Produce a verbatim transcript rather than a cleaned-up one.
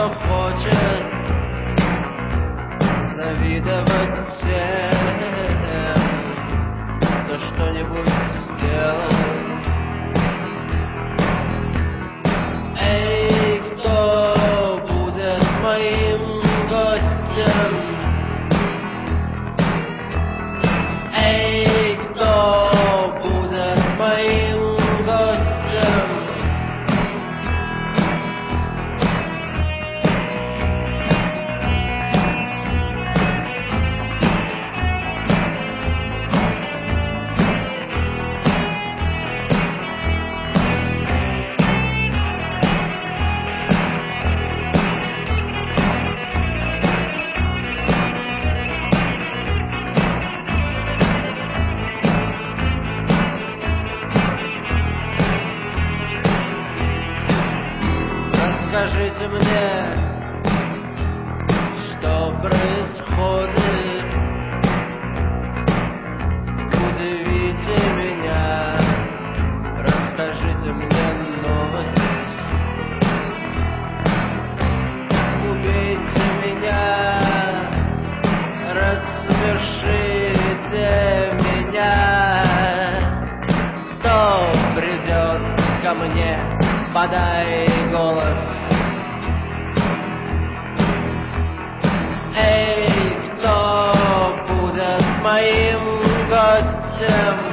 кто хочет завидовать тем, кто что-нибудь сделал. Эй, кто будет моим гостем? Эй, кто будет моим гостем? Скажите мне, что происходит? Удивите меня, расскажите мне новость. Убейте меня, рассмешите меня. Кто придет ко мне? Подай голос. Эй, кто будет моим гостем?